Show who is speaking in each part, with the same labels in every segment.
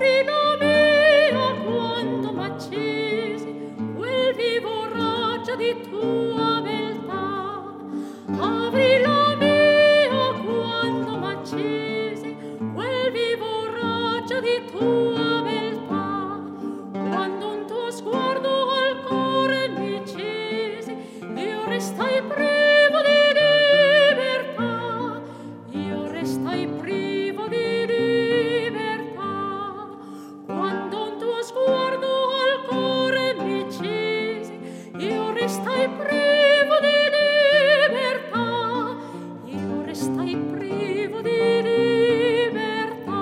Speaker 1: Aprila mia, quando m'accesi quel vivo raggio di tua beltà. Aprila mia, quando m'accesi quel vivo raggio di tua beltà. Quando un tuo sguardo al cuore mi cese, io restai privo di libertà. Io restai privo di libertà. Quando un tuo sguardo al cuore mi cese, io restai privo di libertà. Io restai privo di libertà.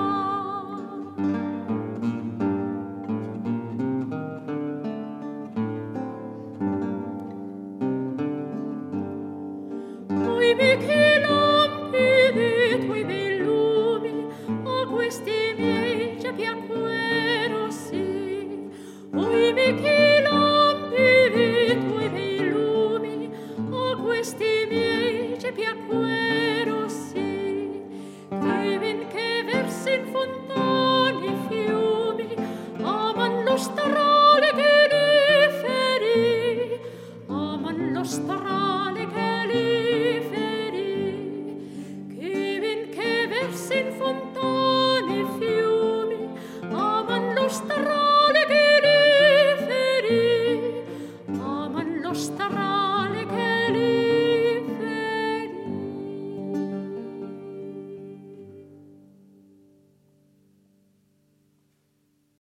Speaker 1: Poi che lampi dei tuoi bei lumi a questi miei già piacquero sì. Poi che lampi dei tuoi bei lumi a questi miei già piacquero sì. Che ven che versi in fontane fiumi aman lo